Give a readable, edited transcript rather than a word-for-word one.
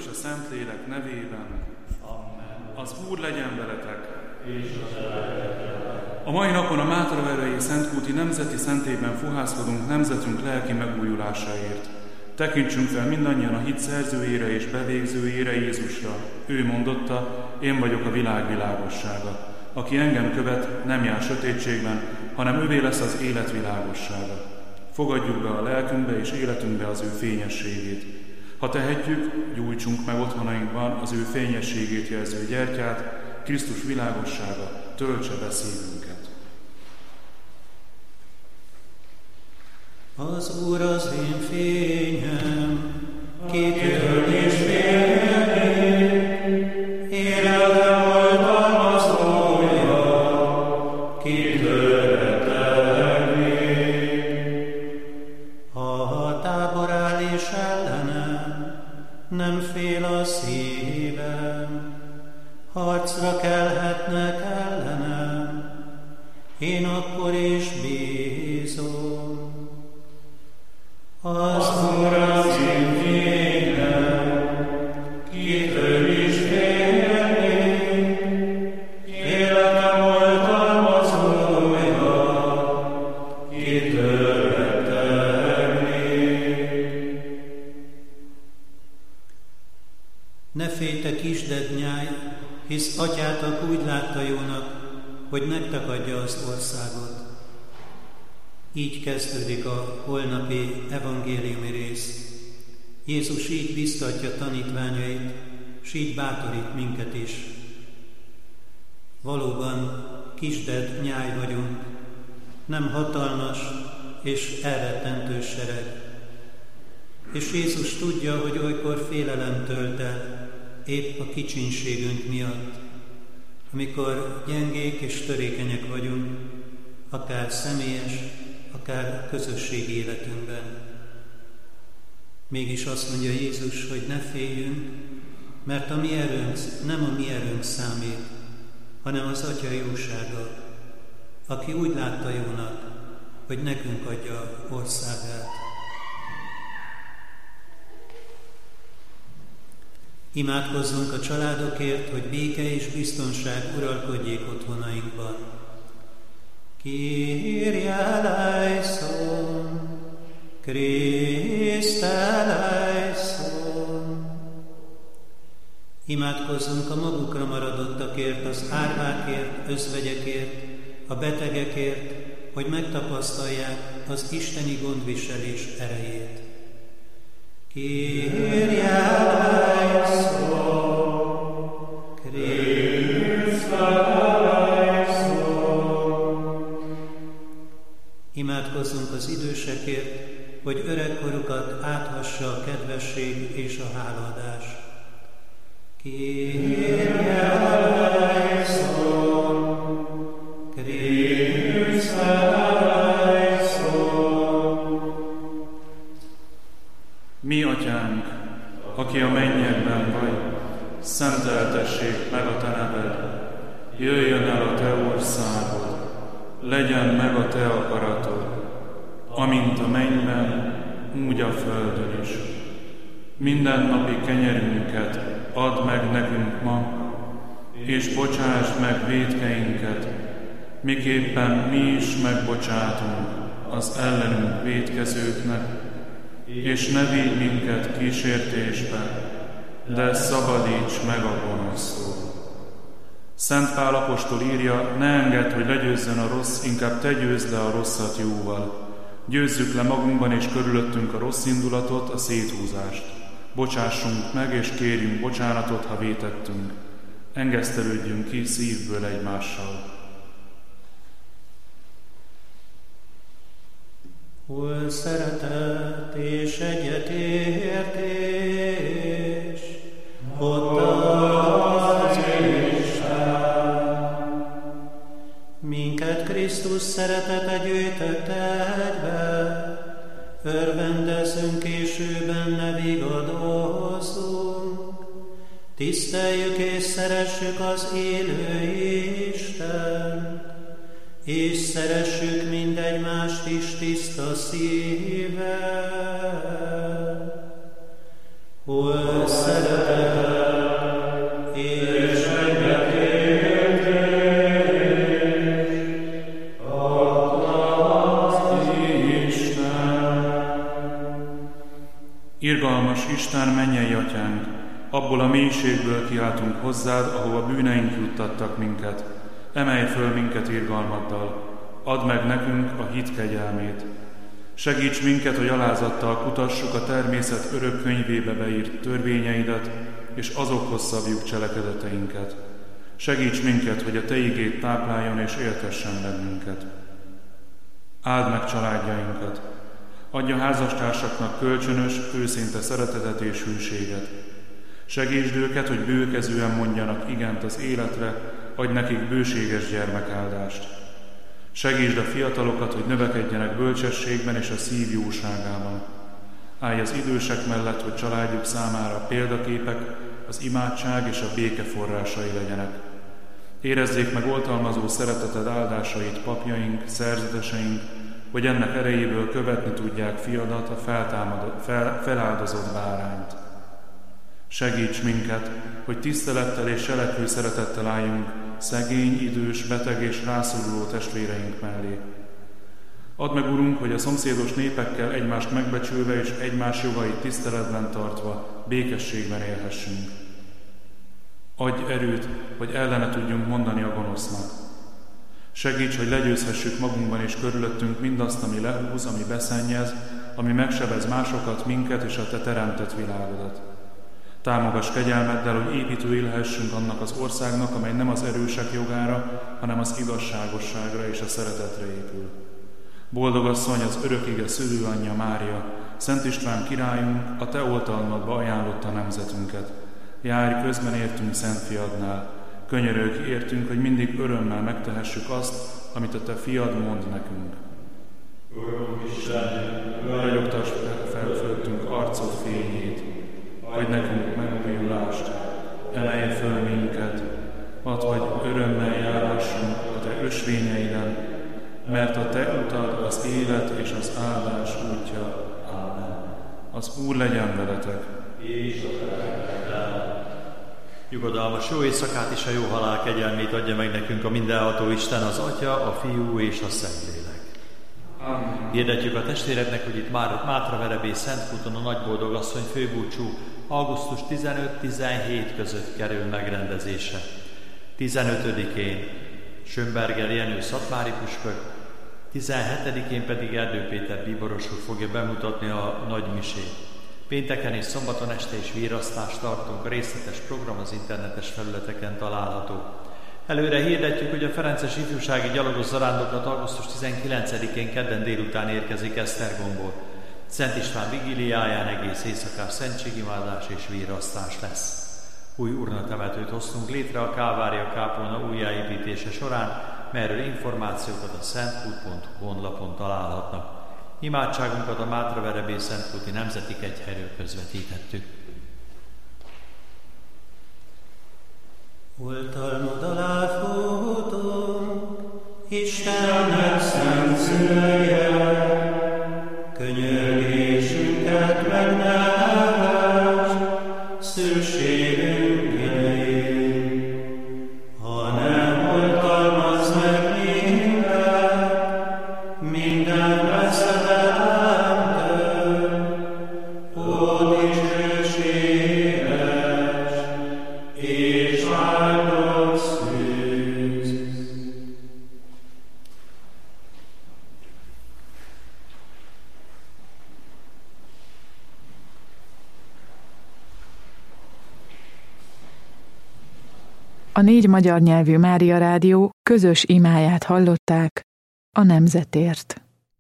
és a Szentlélek nevében. Amen. Az Úr legyen veletek. És a mai napon a Mátraverei Szentkúti Nemzeti Szentében fohászkodunk nemzetünk lelki megújulásáért. Tekintsünk fel mindannyian a hit szerzőjére és bevégzőjére, Jézusra. Ő mondotta, én vagyok a világ világossága. Aki engem követ, nem jár sötétségben, hanem ővé lesz az élet világossága. Fogadjuk be a lelkünkbe és életünkbe az ő fényességét. Ha tehetjük, gyújtsunk meg otthonainkban az ő fényességét jelző gyertyát, Krisztus világossága töltse be szívünket. Az Úr az én fényem, kitől is félnék, életem oltalmazója, kitől rettegnék. Ha a tábor áll és ellenem, nem fél a szívem, harcra kelhetnek ellenem, én akkor is bízom. Az Úr az én fényem, kitől is félnék, életem oltalmazója, kitől rettegnék. Ne félj, te kisded nyáj, hisz atyátok úgy látta jónak, hogy megtakadja az országot. Így kezdődik a holnapi evangéliumi rész. Jézus így biztatja tanítványait, s így bátorít minket is. Valóban kisded nyáj vagyunk, nem hatalmas és elrettentő sereg. És Jézus tudja, hogy olykor félelem tölt el, épp a kicsinségünk miatt, amikor gyengék és törékenyek vagyunk, akár személyes, akár közösségi életünkben. Mégis azt mondja Jézus, hogy ne féljünk, mert a mi erőnk nem a mi erőnk számít, hanem az Atya jósága, aki úgy látta jónak, hogy nekünk adja országát. Imádkozzunk a családokért, hogy béke és biztonság uralkodjék otthonainkban. Kyrie eleison, Christe eleison. Imádkozzunk a magukra maradottakért, az árvákért, özvegyekért, a betegekért, hogy megtapasztalják az isteni gondviselés erejét. Kyrie eleison, Christe eleison. Imádkozzunk az idősekért, hogy öregkorukat áthassa a kedvesség és a hálaadás. Kyrie eleison, Christe eleison. Mi atyánk, aki a mennyekben vagy, szenteltessék meg a te neved, jöjjön el a te országod, legyen meg a te akaratod, amint a mennyben, úgy a földön is. Mindennapi kenyerünket add meg nekünk ma, és bocsásd meg vétkeinket, miképpen mi is megbocsátunk az ellenünk vétkezőknek, és ne vigy minket kísértésbe, de szabadíts meg a gonosztól. Szent Pál apostol írja, ne engedd, hogy legyőzzön a rossz, inkább te győzd le a rosszat jóval. Győzzük le magunkban és körülöttünk a rossz indulatot, a széthúzást. Bocsássunk meg és kérjünk bocsánatot, ha vétettünk. Engesztelődjünk ki szívből egymással. Hol szeretet és egyetértés, ott az Isten. Minket Krisztus szeretete gyűjtött egybe, örvendezzünk és ő benne vigadozzunk. Tiszteljük és szeressük az élő Istent, és szeressük mindegymást is tiszta szívvel. Hol szeretet háromnyolcas Isten, mennyei atyánk, abból a mélységből kiáltunk hozzád, ahova bűneink juttattak minket. Emelj föl minket irgalmaddal, add meg nekünk a hit kegyelmét. Segíts minket, hogy alázattal kutassuk a természet örök könyvébe beírt törvényeidet, és azokhoz szabjuk cselekedeteinket. Segíts minket, hogy a Te igéd tápláljon és éltessen bennünket. Áld meg családjainkat, adj a házastársaknak kölcsönös, őszinte szeretetet és hűséget. Segítsd őket, hogy bőkezűen mondjanak igent az életre, adj nekik bőséges gyermekáldást. Segítsd a fiatalokat, hogy növekedjenek bölcsességben és a szív jóságában. Állj az idősek mellett, hogy családjuk számára példaképek, az imádság és a béke forrásai legyenek. Érezzék meg oltalmazó szereteted áldásait papjaink, szerzeteseink, hogy ennek erejéből követni tudják fiadat, a feláldozott bárányt. Segíts minket, hogy tisztelettel és selekvő szeretettel álljunk szegény, idős, beteg és rászoruló testvéreink mellé. Add meg, Urunk, hogy a szomszédos népekkel egymást megbecsülve és egymás jogait tiszteletben tartva békességben élhessünk. Adj erőt, hogy ellene tudjunk mondani a gonosznak. Segíts, hogy legyőzhessük magunkban és körülöttünk mindazt, ami lehúz, ami beszennyez, ami megsebez másokat, minket és a Te teremtett világodat. Támogass kegyelmeddel, hogy építői lehessünk annak az országnak, amely nem az erősek jogára, hanem az igazságosságra és a szeretetre épül. Boldog asszony, az örökige szülőanyja Mária, Szent István királyunk, a Te oltalmadba ajánlotta nemzetünket. Járj közben értünk Szent Fiadnál, könyörögj értünk, hogy mindig örömmel megtehessük azt, amit a Te Fiad mond nekünk. Urunk Istenünk, ragyogtass fel fölöttünk arcod fényét, adj nekünk megújulást, emelj föl minket, add, hogy örömmel járhassunk a Te ösvényeiden, mert a Te utad az élet és az áldás útja. Amen. Az Úr legyen veletek. És a nyugodalmas jó éjszakát és a jó halál kegyelmét adja meg nekünk a mindenható Isten, az Atya, a Fiú és a Szentlélek. Amen. Hirdetjük a testvéreknek, hogy itt Mátraverebé Szentkúton a Nagyboldogasszony főbúcsú augusztus 15-17 között kerül megrendezése. 15-én Schönberger Jenő szatmári püspök, 17-én pedig Erdő Péter bíboros úr fogja bemutatni a nagymisét. Pénteken és szombaton este is virasztást tartunk, a részletes program az internetes felületeken található. Előre hirdetjük, hogy a Ferences ifjúsági gyalogos zarándoklat augusztus 19-én kedden délután érkezik Esztergomból. Szent István vigíliáján egész éjszakás szentségimádás és virasztás lesz. Új urnatemetőt hoztunk létre a Kálvária kápolna újjáépítése során, melyről információkat a szentkút.hu honlapon találhatnak. Imádságunkat a Mátraverebé Szentkúti Nemzeti Kegyhelyről közvetítettük. Oltalmod alá futunk, Istennek szent szülője, könyörgésünket meg ne hallgass, szükségünk idején. Ha nem oltalmazz meg minket, minden veszedelemtől, ó dicsőséges és áldott szűz. A 4 magyar nyelvű Mária Rádió közös imáját hallották a nemzetért.